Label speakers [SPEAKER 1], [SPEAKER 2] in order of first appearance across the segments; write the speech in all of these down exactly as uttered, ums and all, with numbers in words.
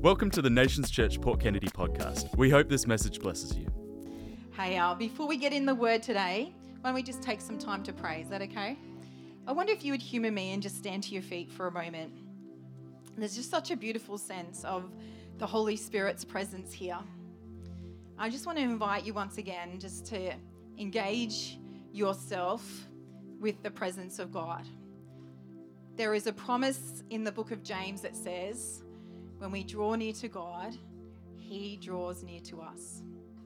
[SPEAKER 1] Welcome to the Nations Church Port Kennedy podcast. We hope this message blesses you.
[SPEAKER 2] Hey, uh, before we get in the word today, why don't we just take some time to pray? Is that okay? I wonder if you would humour me and just stand to your feet for a moment. There's just such a beautiful sense of the Holy Spirit's presence here. I just want to invite you once again just to engage yourself with the presence of God. There is a promise in the book of James that says, when we draw near to God, He draws near to us.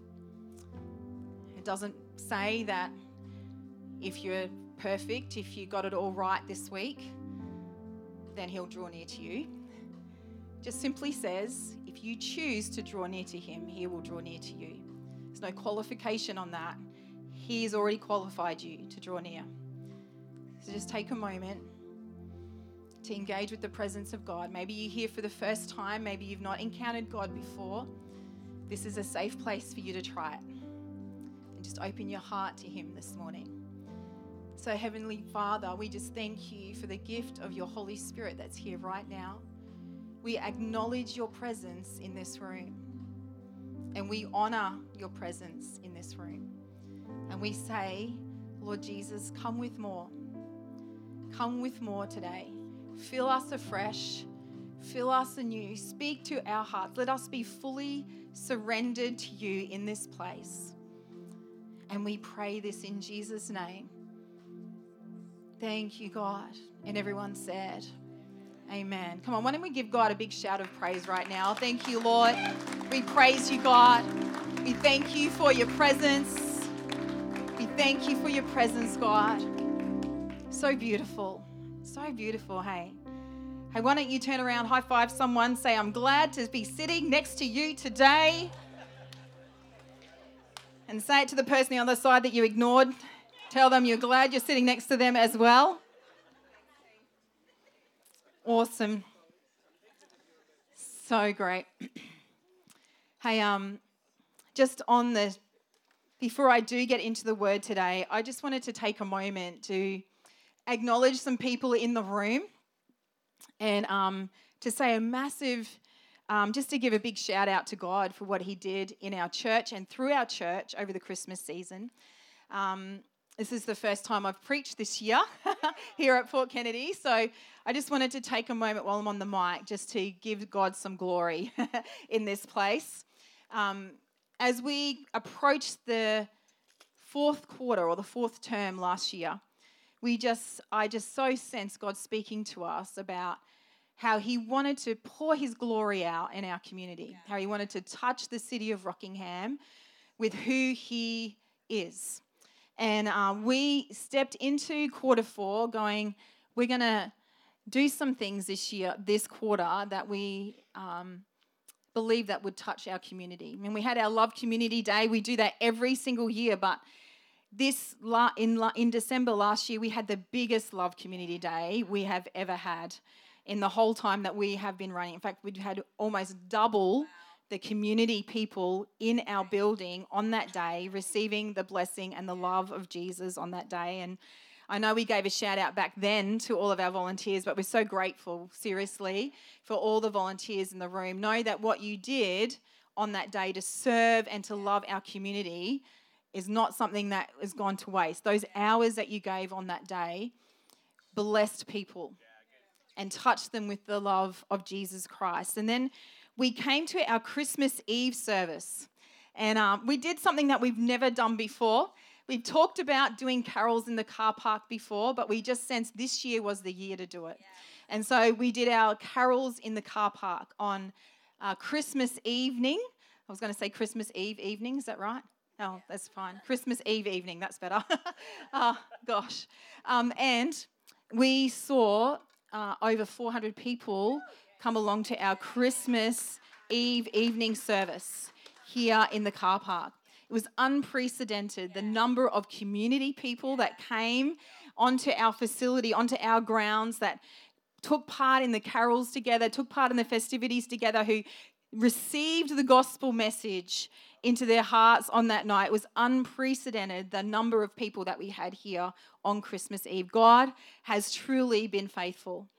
[SPEAKER 2] It doesn't say that if you're perfect, if you got it all right this week, then He'll draw near to you. It just simply says, if you choose to draw near to Him, He will draw near to you. There's no qualification on that. He has already qualified you to draw near. So just take a moment to engage with the presence of God. Maybe you're here for the first time. Maybe you've not encountered God before. This is a safe place for you to try it. And just open your heart to Him this morning. So Heavenly Father, we just thank you for the gift of your Holy Spirit that's here right now. We acknowledge your presence in this room. And we honor your presence in this room. And we say, Lord Jesus, come with more. Come with more today. Fill us afresh. Fill us anew. Speak to our hearts. Let us be fully surrendered to you in this place. And we pray this in Jesus' name. Thank you, God. And everyone said, amen. Come on, why don't we give God a big shout of praise right now? Thank you, Lord. We praise you, God. We thank you for your presence. We thank you for your presence, God. So beautiful. So beautiful, hey. Hey, why don't you turn around, high five someone, say, I'm glad to be sitting next to you today. And say it to the person on the other side that you ignored. Tell them you're glad you're sitting next to them as well. Awesome. So great. Hey, um, just on the, before I do get into the word today, I just wanted to take a moment to acknowledge some people in the room and um, to say a massive, um, just to give a big shout out to God for what He did in our church and through our church over the Christmas season. Um, this is the first time I've preached this year here at Port Kennedy, so I just wanted to take a moment while I'm on the mic just to give God some glory in this place. Um, as we approach the fourth quarter or the fourth term last year, We just, I just so sense God speaking to us about how He wanted to pour His glory out in our community, yeah. How He wanted to touch the city of Rockingham with who He is. And um, we stepped into quarter four going, we're going to do some things this year, this quarter, that we um, believe that would touch our community. I mean, we had our Love Community Day. We do that every single year, but This in in December last year, we had the biggest Love Community Day we have ever had in the whole time that we have been running. In fact, we had almost double the community people in our building on that day, receiving the blessing and the love of Jesus on that day. And I know we gave a shout out back then to all of our volunteers, but we're so grateful, seriously, for all the volunteers in the room. Know that what you did on that day to serve and to love our community is not something that has gone to waste. Those hours that you gave on that day blessed people and touched them with the love of Jesus Christ. And then we came to our Christmas Eve service, and um, we did something that we've never done before. We've talked about doing carols in the car park before, but we just sensed this year was the year to do it. Yeah. And so we did our carols in the car park on uh, Christmas evening. I was going to say Christmas Eve evening, is that right? Oh, that's fine. Christmas Eve evening, that's better. oh, gosh. Um, and we saw uh, over four hundred people come along to our Christmas Eve evening service here in the car park. It was unprecedented, the number of community people that came onto our facility, onto our grounds, that took part in the carols together, took part in the festivities together, who received the gospel message into their hearts on that night. It was unprecedented, the number of people that we had here on Christmas Eve. God has truly been faithful.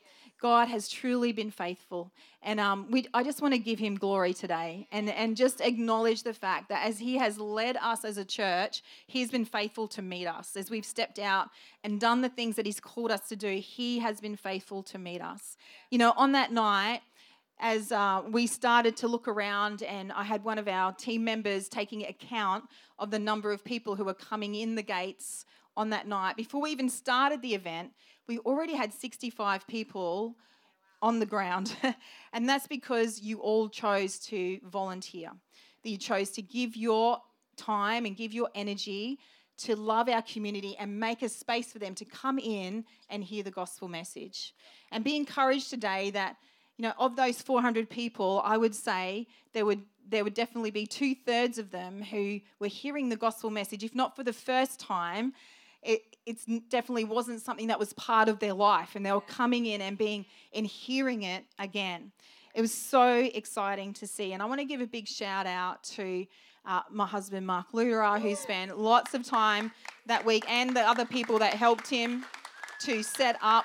[SPEAKER 2] God has truly been faithful. And um, we, I just want to give him glory today and, and just acknowledge the fact that as he has led us as a church, he's been faithful to meet us. As we've stepped out and done the things that he's called us to do, he has been faithful to meet us. You know, on that night, as uh, we started to look around, and I had one of our team members taking account of the number of people who were coming in the gates on that night. Before we even started the event, we already had sixty-five people on the ground. And that's because you all chose to volunteer. That you chose to give your time and give your energy to love our community and make a space for them to come in and hear the gospel message. And be encouraged today that, you know, of those four hundred people, I would say there would there would definitely be two-thirds of them who were hearing the gospel message, if not for the first time. It it's definitely wasn't something that was part of their life, and they were coming in and being and hearing it again. It was so exciting to see, and I want to give a big shout out to uh, my husband Mark Lura, who spent lots of time that week, and the other people that helped him to set up.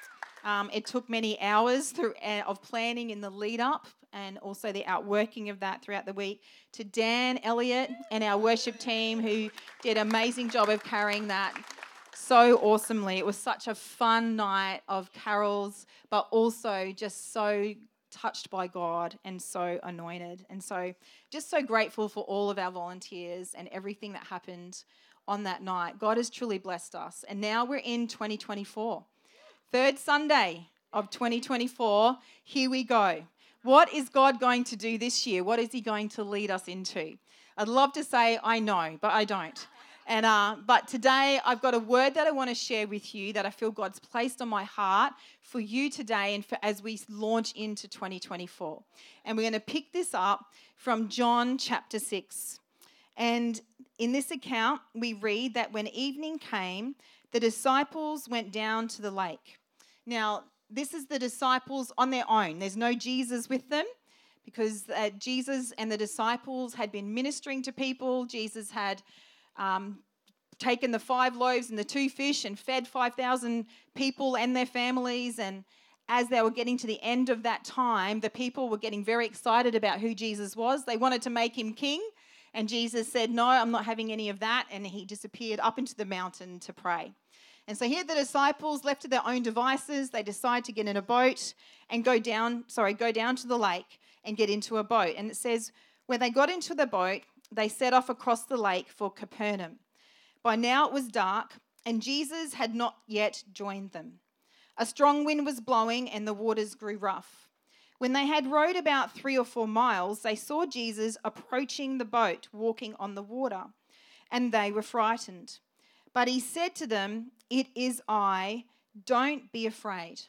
[SPEAKER 2] Um, it took many hours through uh, of planning in the lead up, and also the outworking of that throughout the week. To Dan Elliott and our worship team, who did an amazing job of carrying that so awesomely. It was such a fun night of carols, but also just so touched by God and so anointed. And so just so grateful for all of our volunteers and everything that happened on that night. God has truly blessed us. And now we're in twenty twenty-four. Third Sunday of twenty twenty-four, here we go. What is God going to do this year? What is he going to lead us into? I'd love to say I know, but I don't. And uh, but today I've got a word that I want to share with you that I feel God's placed on my heart for you today and for as we launch into twenty twenty-four. And we're going to pick this up from John chapter six. And in this account, we read that when evening came, the disciples went down to the lake. Now, this is the disciples on their own. There's no Jesus with them, because uh, Jesus and the disciples had been ministering to people. Jesus had um, taken the five loaves and the two fish and fed five thousand people and their families. And as they were getting to the end of that time, the people were getting very excited about who Jesus was. They wanted to make him king. And Jesus said, no, I'm not having any of that. And he disappeared up into the mountain to pray. And so here the disciples, left to their own devices, they decide to get in a boat and go down, sorry, go down to the lake and get into a boat. And it says, when they got into the boat, they set off across the lake for Capernaum. By now it was dark, and Jesus had not yet joined them. A strong wind was blowing, and the waters grew rough. When they had rowed about three or four miles, they saw Jesus approaching the boat, walking on the water, and they were frightened. But he said to them, "It is I, don't be afraid."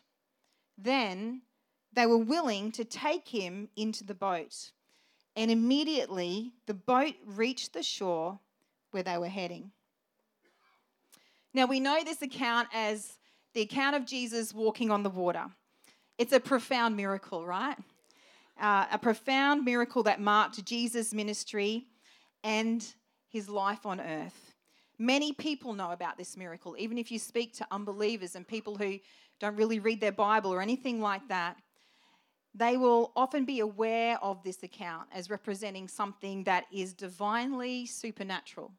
[SPEAKER 2] Then they were willing to take him into the boat, and immediately the boat reached the shore where they were heading. Now we know this account as the account of Jesus walking on the water. It's a profound miracle, right? Uh, a profound miracle that marked Jesus' ministry and his life on earth. Many people know about this miracle. Even if you speak to unbelievers and people who don't really read their Bible or anything like that, they will often be aware of this account as representing something that is divinely supernatural.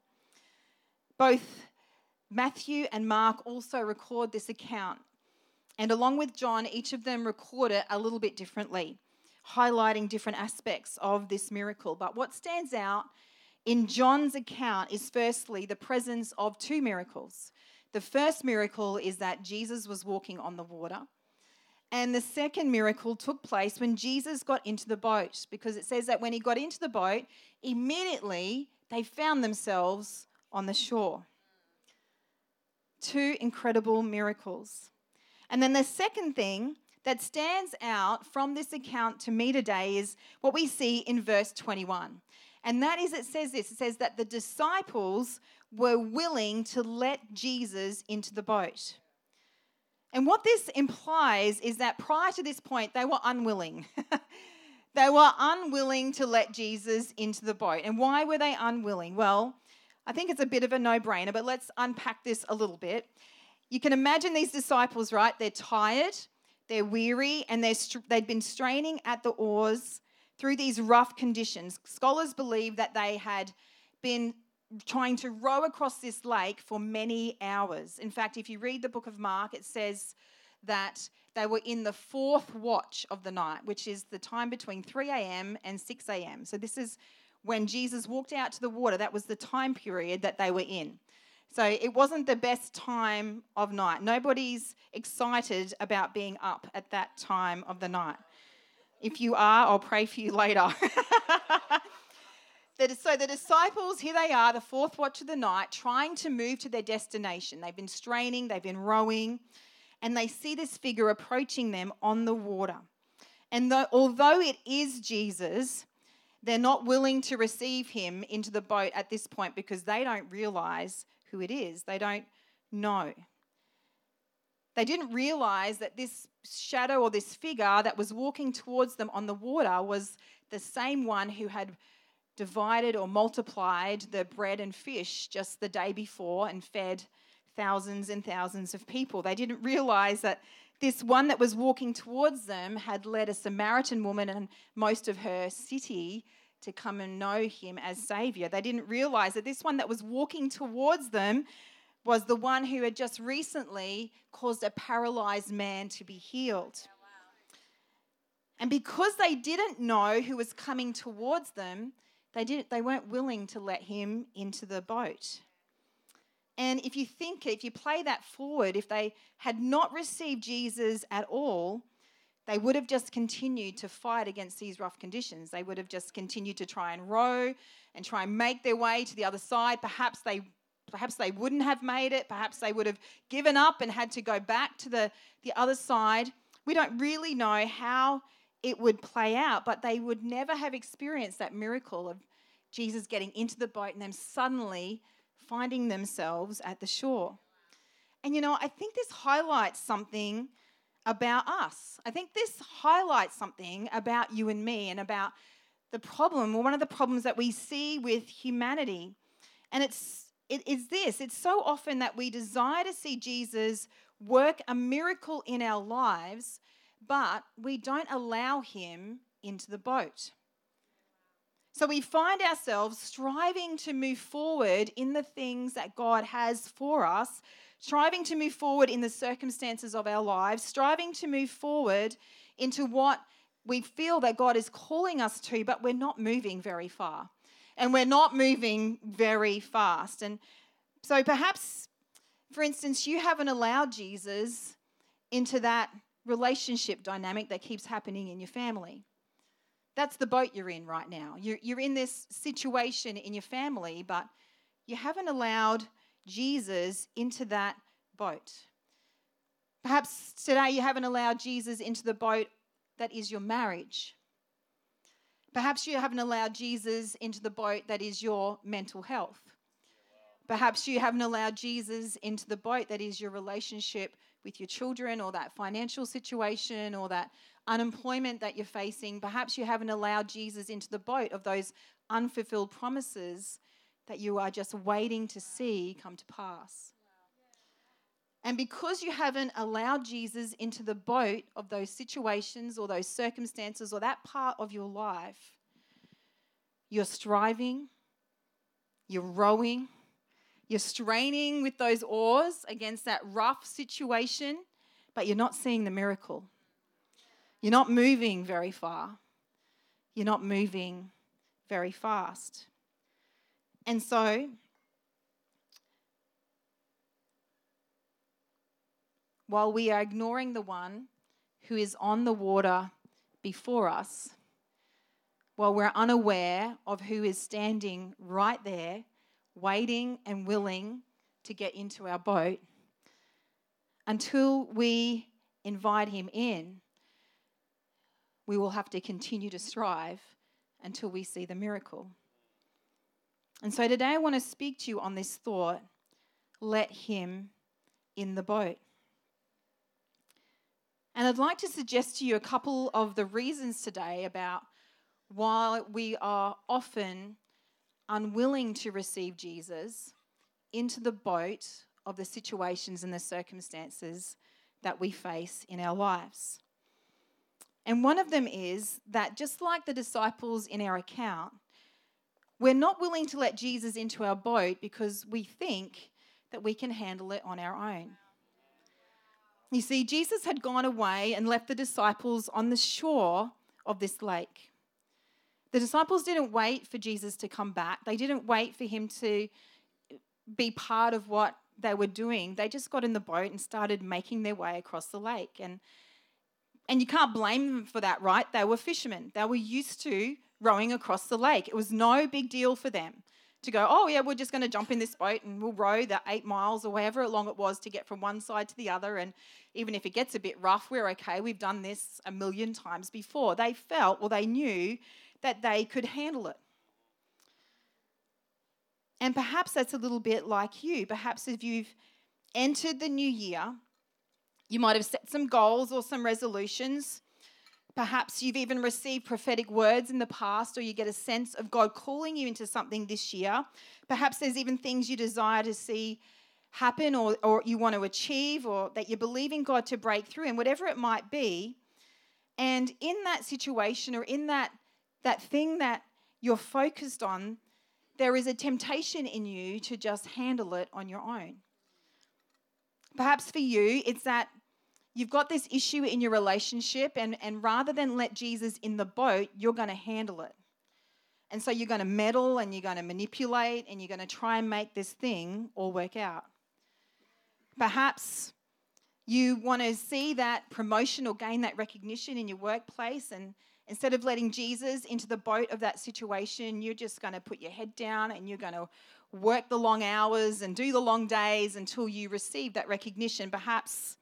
[SPEAKER 2] Both Matthew and Mark also record this account. And along with John, each of them record it a little bit differently, highlighting different aspects of this miracle. But what stands out in John's account is firstly the presence of two miracles. The first miracle is that Jesus was walking on the water. And the second miracle took place when Jesus got into the boat, because it says that when he got into the boat, immediately they found themselves on the shore. Two incredible miracles. And then the second thing that stands out from this account to me today is what we see in verse twenty-one. And that is, it says this, it says that the disciples were willing to let Jesus into the boat. And what this implies is that prior to this point, they were unwilling. They were unwilling to let Jesus into the boat. And why were they unwilling? Well, I think it's a bit of a no-brainer, but let's unpack this a little bit. You can imagine these disciples, right? They're tired. they're weary, and they're str- they'd been straining at the oars through these rough conditions. Scholars believe that they had been trying to row across this lake for many hours. In fact, if you read the book of Mark, it says that they were in the fourth watch of the night, which is the time between three a.m. and six a.m. So this is when Jesus walked out to the water. That was the time period that they were in. So it wasn't the best time of night. Nobody's excited about being up at that time of the night. If you are, I'll pray for you later. So the disciples, here they are, the fourth watch of the night, trying to move to their destination. They've been straining, they've been rowing, and they see this figure approaching them on the water. And though, although it is Jesus, they're not willing to receive him into the boat at this point because they don't realize who it is. They don't know. They didn't realize that this shadow or this figure that was walking towards them on the water was the same one who had divided or multiplied the bread and fish just the day before and fed thousands and thousands of people. They didn't realize that this one that was walking towards them had led a Samaritan woman and most of her city to come and know him as Savior. They didn't realize that this one that was walking towards them was the one who had just recently caused a paralyzed man to be healed. And because they didn't know who was coming towards them, They didn't. They weren't willing to let him into the boat. And if you think, if you play that forward, if they had not received Jesus at all, they would have just continued to fight against these rough conditions. They would have just continued to try and row and try and make their way to the other side. Perhaps they, perhaps they wouldn't have made it. Perhaps they would have given up and had to go back to the, the other side. We don't really know how it would play out, but they would never have experienced that miracle of Jesus getting into the boat and them suddenly finding themselves at the shore. And you know, I think this highlights something about us. I think this highlights something about you and me and about the problem, or one of the problems that we see with humanity. And it's it is this, it's so often that we desire to see Jesus work a miracle in our lives, but we don't allow him into the boat. So we find ourselves striving to move forward in the things that God has for us, striving to move forward in the circumstances of our lives, striving to move forward into what we feel that God is calling us to, but we're not moving very far. And we're not moving very fast. And so perhaps, for instance, you haven't allowed Jesus into that relationship dynamic that keeps happening in your family. That's the boat you're in right now. You're, you're in this situation in your family, but you haven't allowed Jesus into that boat. Perhaps today you haven't allowed Jesus into the boat that is your marriage. Perhaps you haven't allowed Jesus into the boat that is your mental health. Perhaps you haven't allowed Jesus into the boat that is your relationship with your children, or that financial situation, or that unemployment that you're facing. Perhaps you haven't allowed Jesus into the boat of those unfulfilled promises that you are just waiting to see come to pass. And because you haven't allowed Jesus into the boat of those situations or those circumstances or that part of your life, you're striving, you're rowing, you're straining with those oars against that rough situation, but you're not seeing the miracle. You're not moving very far. You're not moving very fast. And so, while we are ignoring the one who is on the water before us, while we're unaware of who is standing right there, waiting and willing to get into our boat, until we invite him in, we will have to continue to strive until we see the miracle. And so today I want to speak to you on this thought, let him in the boat. And I'd like to suggest to you a couple of the reasons today about why we are often unwilling to receive Jesus into the boat of the situations and the circumstances that we face in our lives. And one of them is that just like the disciples in our account, we're not willing to let Jesus into our boat because we think that we can handle it on our own. You see, Jesus had gone away and left the disciples on the shore of this lake. The disciples didn't wait for Jesus to come back. They didn't wait for him to be part of what they were doing. They just got in the boat and started making their way across the lake. And, and you can't blame them for that, right? They were fishermen. They were used to rowing across the lake. It was no big deal for them to go, oh, yeah, we're just going to jump in this boat and we'll row the eight miles or however long it was to get from one side to the other. And even if it gets a bit rough, we're okay. We've done this a million times before. They felt, or they knew that they could handle it. And perhaps that's a little bit like you. Perhaps if you've entered the new year, you might have set some goals or some resolutions. Perhaps you've even received prophetic words in the past, or you get a sense of God calling you into something this year. Perhaps there's even things you desire to see happen or, or you want to achieve, or that you're believing God to break through, and whatever it might be. And in that situation, or in that, that thing that you're focused on, there is a temptation in you to just handle it on your own. Perhaps for you, it's that you've got this issue in your relationship, and, and rather than let Jesus in the boat, you're going to handle it. And so you're going to meddle and you're going to manipulate and you're going to try and make this thing all work out. Perhaps you want to see that promotion or gain that recognition in your workplace, and instead of letting Jesus into the boat of that situation, you're just going to put your head down and you're going to work the long hours and do the long days until you receive that recognition. Perhaps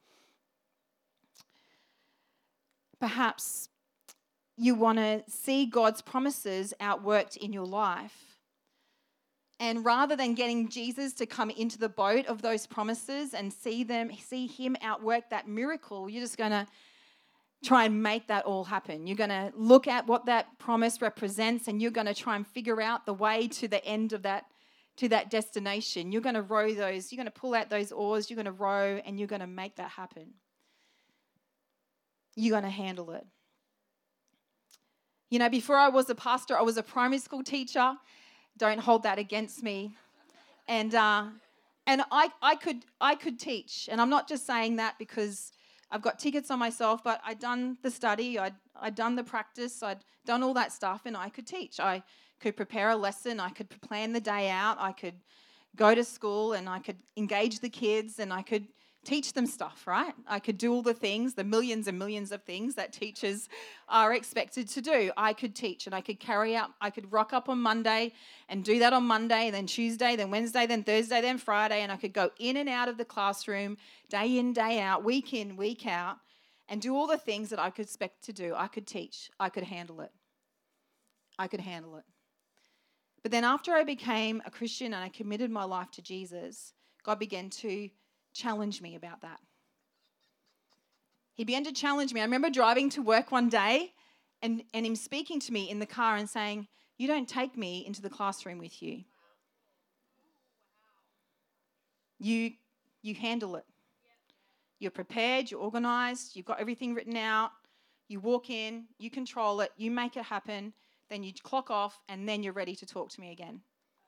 [SPEAKER 2] Perhaps you want to see God's promises outworked in your life. And rather than getting Jesus to come into the boat of those promises and see them, see him outwork that miracle, you're just going to try and make that all happen. You're going to look at what that promise represents, and you're going to try and figure out the way to the end of that, to that destination. You're going to row those, you're going to pull out those oars, you're going to row, and you're going to make that happen. You're going to handle it. You know, before I was a pastor, I was a primary school teacher. Don't hold that against me. And uh, and I I could I could teach. And I'm not just saying that because I've got tickets on myself, but I'd done the study, I'd I'd done the practice, I'd done all that stuff, and I could teach. I could prepare a lesson, I could plan the day out, I could go to school and I could engage the kids, and I could teach them stuff, right? I could do all the things, the millions and millions of things that teachers are expected to do. I could teach, and I could carry out, I could rock up on Monday and do that on Monday, then Tuesday, then Wednesday, then Thursday, then Friday, and I could go in and out of the classroom day in, day out, week in, week out, and do all the things that I could expect to do. I could teach. I could handle it. I could handle it. But then after I became a Christian and I committed my life to Jesus, God began to challenge me about that. He began to challenge me. I remember driving to work one day and, and him speaking to me in the car and saying, you don't take me into the classroom with you. You, you handle it. You're prepared, you're organised, you've got everything written out, you walk in, you control it, you make it happen, then you clock off, and then you're ready to talk to me again.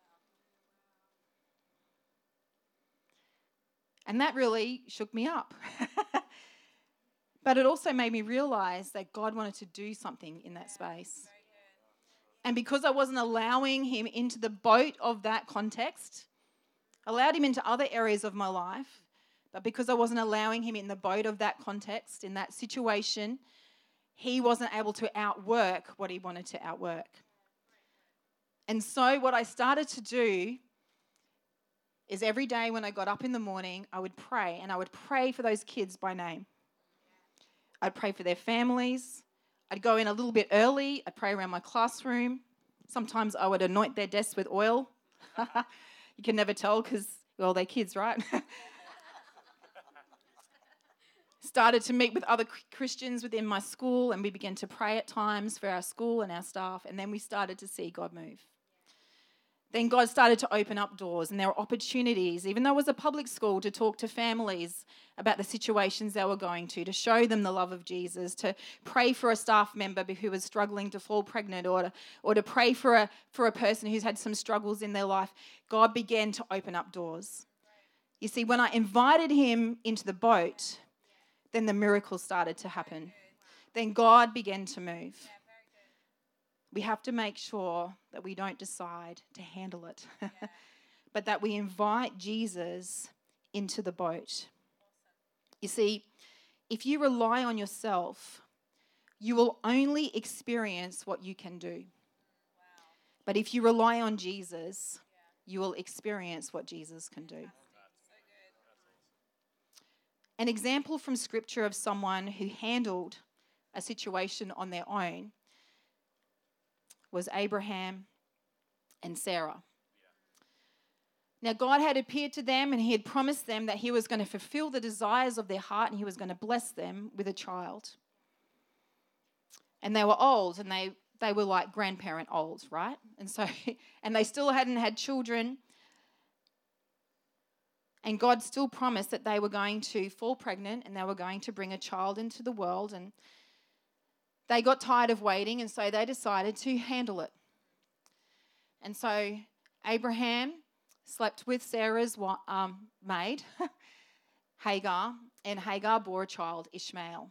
[SPEAKER 2] And that really shook me up. But it also made me realize that God wanted to do something in that space. And because I wasn't allowing him into the boat of that context, allowed him into other areas of my life, but because I wasn't allowing him in the boat of that context, in that situation, he wasn't able to outwork what he wanted to outwork. And so what I started to do is every day when I got up in the morning, I would pray, and I would pray for those kids by name. I'd pray for their families. I'd go in a little bit early. I'd pray around my classroom. Sometimes I would anoint their desks with oil. You can never tell because, well, they're kids, right? Started to meet with other Christians within my school, and we began to pray at times for our school and our staff, and then we started to see God move. then God started to open up doors, and there were opportunities, even though it was a public school, to talk to families about the situations they were going to, to show them the love of Jesus, to pray for a staff member who was struggling to fall pregnant, or to, or to pray for a, for a person who's had some struggles in their life. God began to open up doors. You see, when I invited him into the boat, then the miracles started to happen. Then God began to move. We have to make sure that we don't decide to handle it, but that we invite Jesus into the boat. You see, if you rely on yourself, you will only experience what you can do. But if you rely on Jesus, you will experience what Jesus can do. An example from Scripture of someone who handled a situation on their own was Abraham and Sarah. Now, God had appeared to them and he had promised them that he was going to fulfill the desires of their heart and he was going to bless them with a child. And they were old, and they, they were like grandparent old, right? And so, and they still hadn't had children. And God still promised that they were going to fall pregnant and they were going to bring a child into the world. And they got tired of waiting, and so they decided to handle it. And so Abraham slept with Sarah's um, maid, Hagar, and Hagar bore a child, Ishmael.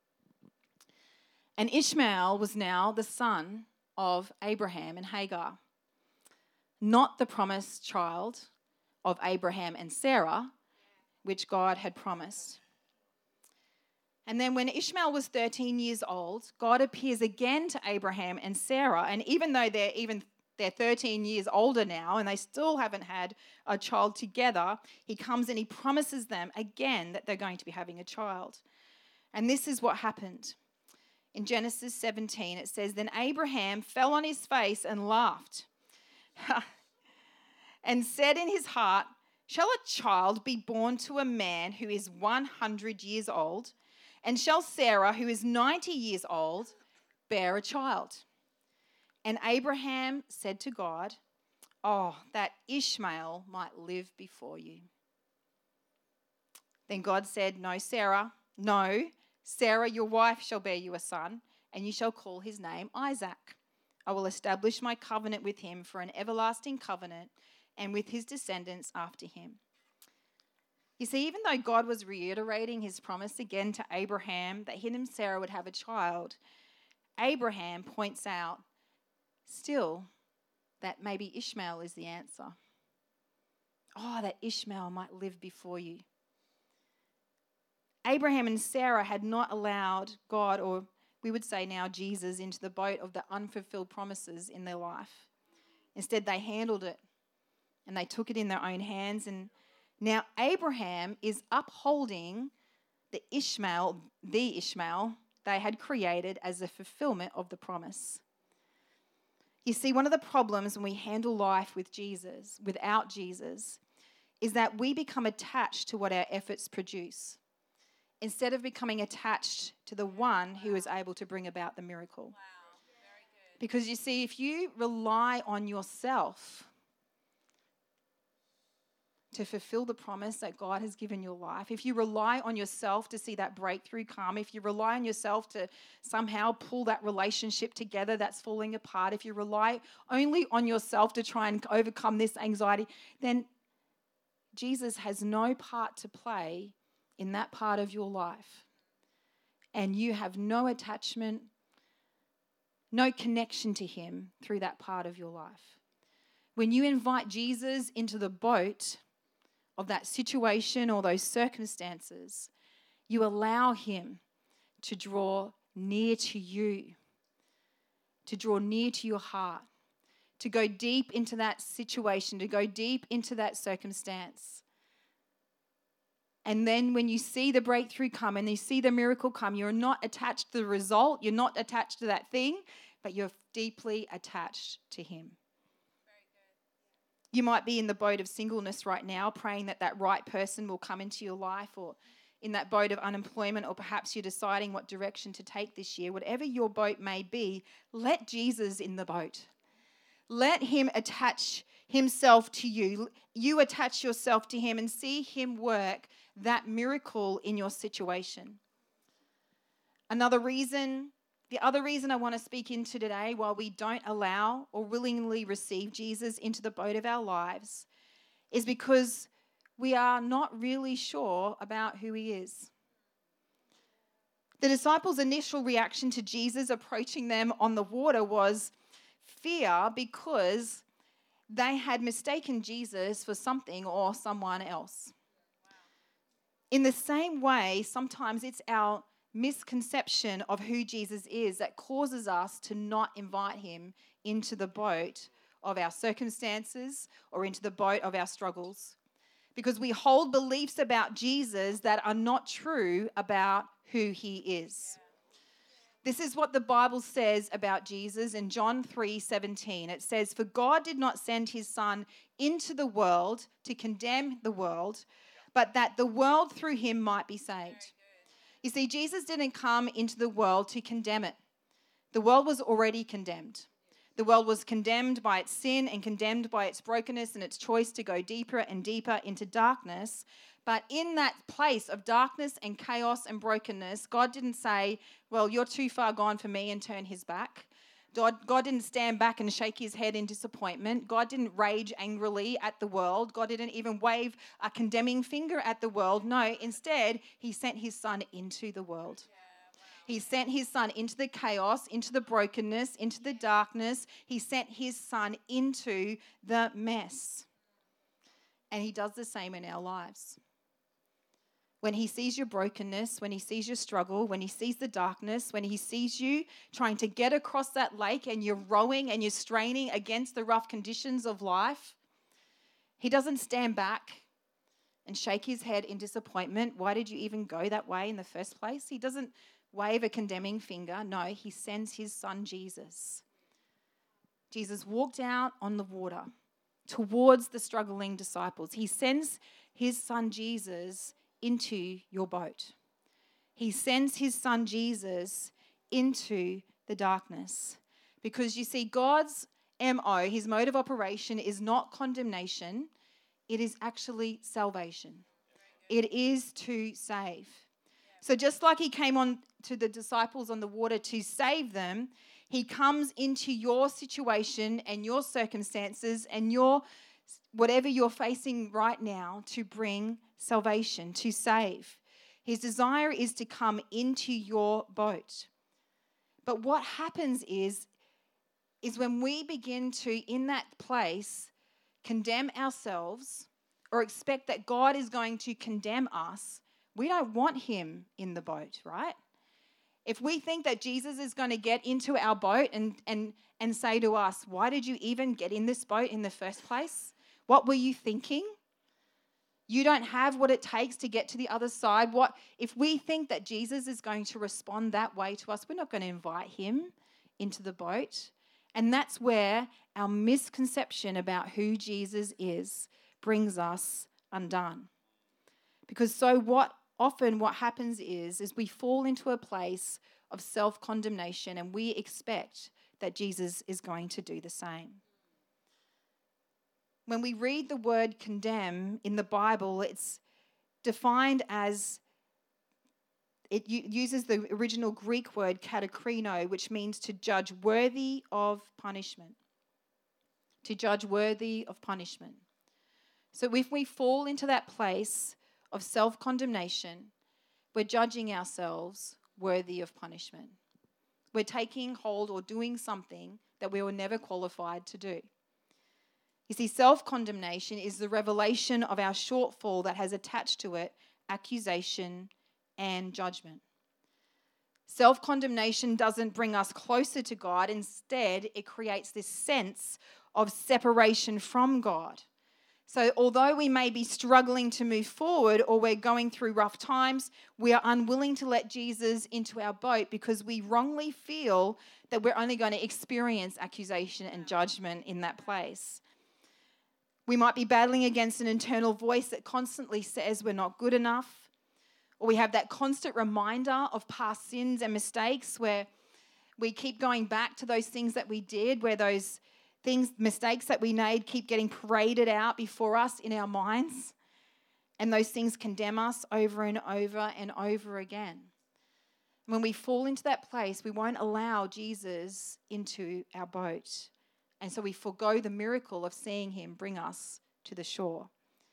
[SPEAKER 2] And Ishmael was now the son of Abraham and Hagar, not the promised child of Abraham and Sarah, which God had promised. And then when Ishmael was thirteen years old, God appears again to Abraham and Sarah. And even though they're even they're thirteen years older now and they still haven't had a child together, he comes and he promises them again that they're going to be having a child. And this is what happened. In Genesis seventeen, it says, "Then Abraham fell on his face and laughed and said in his heart, 'Shall a child be born to a man who is one hundred years old? And shall Sarah, who is ninety years old, bear a child?' And Abraham said to God, 'Oh, that Ishmael might live before you.' Then God said, 'No, Sarah, no, Sarah, your wife shall bear you a son, and you shall call his name Isaac. I will establish my covenant with him for an everlasting covenant, and with his descendants after him.'" You see, even though God was reiterating his promise again to Abraham that he and Sarah would have a child, Abraham points out still that maybe Ishmael is the answer. Oh, that Ishmael might live before you. Abraham and Sarah had not allowed God, or we would say now Jesus, into the boat of the unfulfilled promises in their life. Instead, they handled it and they took it in their own hands. And now Abraham is upholding the Ishmael, the Ishmael they had created as a fulfillment of the promise. You see, one of the problems when we handle life with Jesus, without Jesus, is that we become attached to what our efforts produce, instead of becoming attached to the one who is able to bring about the miracle. Wow. Very good. Because you see, if you rely on yourself to fulfill the promise that God has given your life, if you rely on yourself to see that breakthrough come, if you rely on yourself to somehow pull that relationship together that's falling apart, if you rely only on yourself to try and overcome this anxiety, then Jesus has no part to play in that part of your life. And you have no attachment, no connection to him through that part of your life. When you invite Jesus into the boat of that situation or those circumstances, you allow him to draw near to you, to draw near to your heart, to go deep into that situation, to go deep into that circumstance. And then when you see the breakthrough come and you see the miracle come, you're not attached to the result, you're not attached to that thing, but you're deeply attached to him. You might be in the boat of singleness right now, praying that that right person will come into your life, or in that boat of unemployment, or perhaps you're deciding what direction to take this year. Whatever your boat may be, let Jesus in the boat. Let him attach himself to you. You attach yourself to him and see him work that miracle in your situation. Another reason, the other reason I want to speak into today, while we don't allow or willingly receive Jesus into the boat of our lives, is because we are not really sure about who he is. The disciples' initial reaction to Jesus approaching them on the water was fear, because they had mistaken Jesus for something or someone else. In the same way, sometimes it's our misconception of who Jesus is that causes us to not invite him into the boat of our circumstances or into the boat of our struggles, because we hold beliefs about Jesus that are not true about who he is. This is what the Bible says about Jesus in John three seventeen. It says, "For God did not send his Son into the world to condemn the world, but that the world through him might be saved." You see, Jesus didn't come into the world to condemn it. The world was already condemned. The world was condemned by its sin and condemned by its brokenness and its choice to go deeper and deeper into darkness. But in that place of darkness and chaos and brokenness, God didn't say, well, you're too far gone for me, and turn his back. God, God didn't stand back and shake his head in disappointment. God didn't rage angrily at the world. God didn't even wave a condemning finger at the world. No, instead, he sent his Son into the world. He sent his Son into the chaos, into the brokenness, into the darkness. He sent his Son into the mess. And he does the same in our lives. When he sees your brokenness, when he sees your struggle, when he sees the darkness, when he sees you trying to get across that lake and you're rowing and you're straining against the rough conditions of life, he doesn't stand back and shake his head in disappointment. Why did you even go that way in the first place? He doesn't wave a condemning finger. No, he sends his Son Jesus. Jesus walked out on the water towards the struggling disciples. He sends his Son Jesus into your boat. He sends his Son Jesus into the darkness. Because you see, God's M O, his mode of operation, is not condemnation. It is actually salvation. It is to save. So just like he came on to the disciples on the water to save them, he comes into your situation and your circumstances and your whatever you're facing right now to bring salvation, to save. His desire is to come into your boat. But what happens is, is when we begin to, in that place, condemn ourselves or expect that God is going to condemn us, we don't want him in the boat, right? If we think that Jesus is going to get into our boat and, and, and say to us, why did you even get in this boat in the first place? What were you thinking? You don't have what it takes to get to the other side. What if we think that Jesus is going to respond that way to us? We're not going to invite him into the boat. And that's where our misconception about who Jesus is brings us undone. Because so what often what happens is, is we fall into a place of self-condemnation and we expect that Jesus is going to do the same. When we read the word condemn in the Bible, it's defined as, it uses the original Greek word katakrino, which means to judge worthy of punishment. To judge worthy of punishment. So if we fall into that place of self-condemnation, we're judging ourselves worthy of punishment. We're taking hold or doing something that we were never qualified to do. You see, self-condemnation is the revelation of our shortfall that has attached to it accusation and judgment. Self-condemnation doesn't bring us closer to God. Instead, it creates this sense of separation from God. So although we may be struggling to move forward or we're going through rough times, we are unwilling to let Jesus into our boat because we wrongly feel that we're only going to experience accusation and judgment in that place. We might be battling against an internal voice that constantly says we're not good enough, or we have that constant reminder of past sins and mistakes where we keep going back to those things that we did, where those things, mistakes that we made keep getting paraded out before us in our minds. And those things condemn us over and over and over again. When we fall into that place, we won't allow Jesus into our boat. And so we forego the miracle of seeing him bring us to the shore.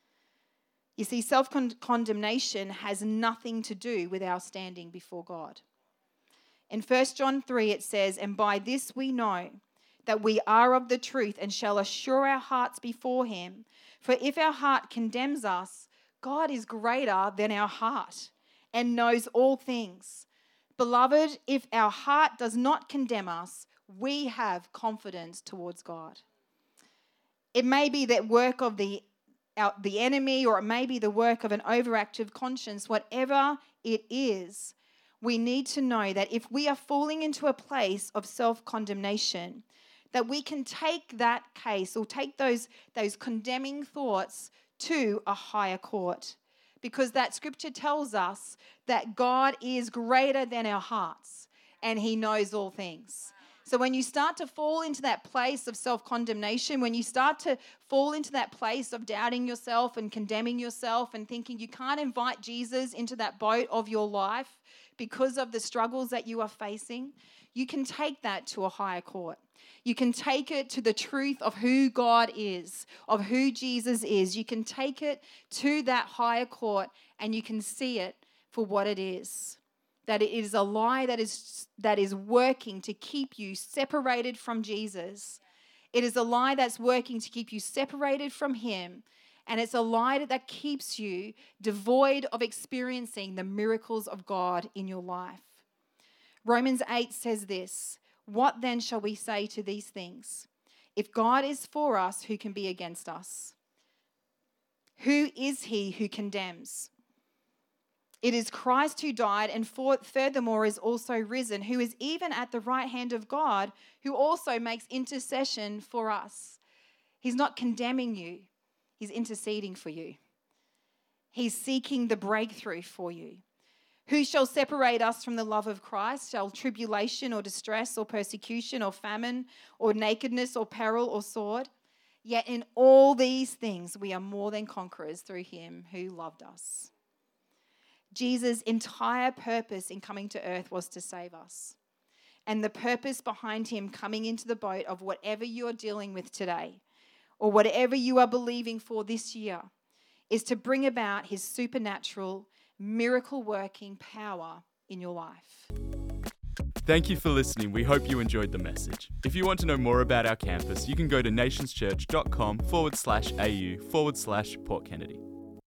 [SPEAKER 2] You see, self-condemnation has nothing to do with our standing before God. In First John three, it says, "And by this we know that we are of the truth and shall assure our hearts before him. For if our heart condemns us, God is greater than our heart and knows all things. Beloved, if our heart does not condemn us, we have confidence towards God." It may be that work of the, our, the enemy, or it may be the work of an overactive conscience. Whatever it is, we need to know that if we are falling into a place of self-condemnation, that we can take that case or take those, those condemning thoughts to a higher court. Because that scripture tells us that God is greater than our hearts and he knows all things. So when you start to fall into that place of self-condemnation, when you start to fall into that place of doubting yourself and condemning yourself and thinking you can't invite Jesus into that boat of your life because of the struggles that you are facing, you can take that to a higher court. You can take it to the truth of who God is, of who Jesus is. You can take it to that higher court and you can see it for what it is. That it is a lie that is, that is working to keep you separated from Jesus. It is a lie that's working to keep you separated from him. And it's a lie that keeps you devoid of experiencing the miracles of God in your life. Romans eight says this, "What then shall we say to these things? If God is for us, who can be against us? Who is he who condemns? It is Christ who died and for, furthermore is also risen, who is even at the right hand of God, who also makes intercession for us." He's not condemning you. He's interceding for you. He's seeking the breakthrough for you. "Who shall separate us from the love of Christ? Shall tribulation or distress or persecution or famine or nakedness or peril or sword? Yet in all these things we are more than conquerors through him who loved us." Jesus' entire purpose in coming to earth was to save us. And the purpose behind him coming into the boat of whatever you're dealing with today or whatever you are believing for this year is to bring about his supernatural, miracle-working power in your life.
[SPEAKER 1] Thank you for listening. We hope you enjoyed the message. If you want to know more about our campus, you can go to nationschurch.com forward slash AU forward slash Port Kennedy.